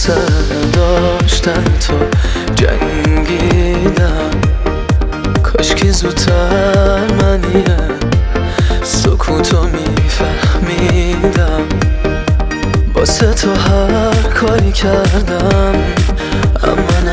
واسه داشتن تو جنگیدم، کاشکی زودتر منیه سکوتو میفهمیدم. واسه تو هر کاری کردم اما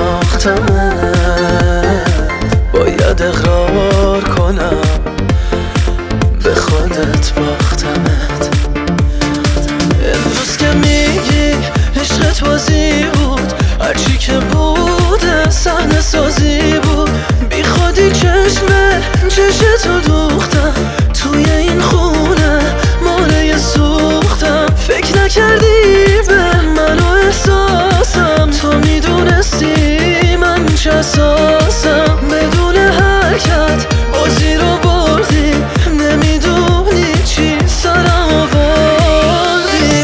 نشناختمت، باید اقرار کنم به خودت باختمت. امروز که میگی عشقت بازی بود، هرچی که بود صحنه سازی بود، بی خودی چشتو دوختم توی این خونه مانع سوختم. فکر نکردی به من و احساسم، تو میدونستی من چه اساسم. بدون حرکت بازی رو بردی، نمیدونی چی سرم آوردی.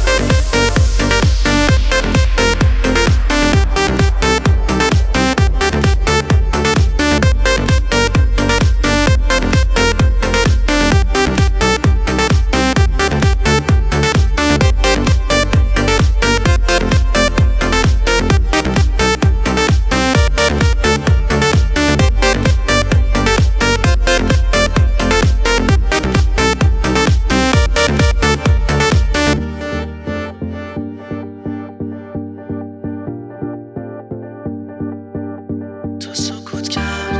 تو سکوت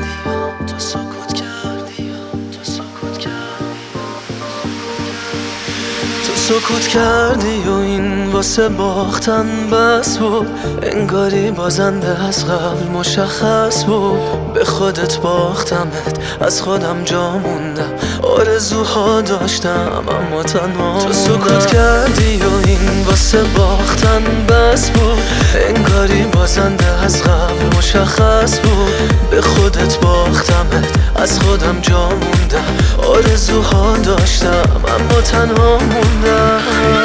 کردی و این واسه باختن بس بود، انگاری بازنده از قبل مشخص بود. به خودت باختمت، از خودم جا موندم، آرزوها داشتم اما تنها. تو سکوت کردی و این واسه باختن بس بود، انگاری بازنده از قبل مشخص بود. به خودت باختمت، از خودم جا موندم، آرزوها داشتم اما تنها موندم.